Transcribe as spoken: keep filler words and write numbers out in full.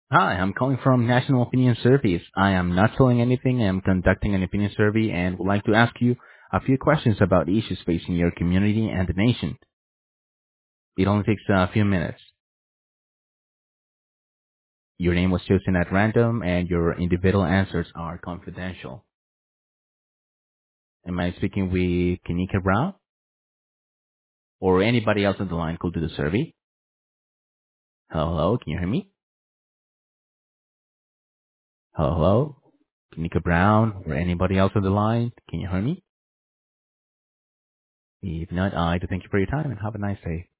Hi, I'm calling from National Opinion Surveys. I am not selling anything. I am conducting an opinion survey and would like to ask you a few questions about issues facing your community and the nation. It only takes a few minutes. Your name was chosen at random and your individual answers are confidential. Am I speaking with Kanika Brown? Or anybody else on the line could do the survey? Hello, hello, can you hear me? Hello, hello, Kanika Brown or anybody else on the line? Can you hear me? If not, I do thank you for your time and have a nice day.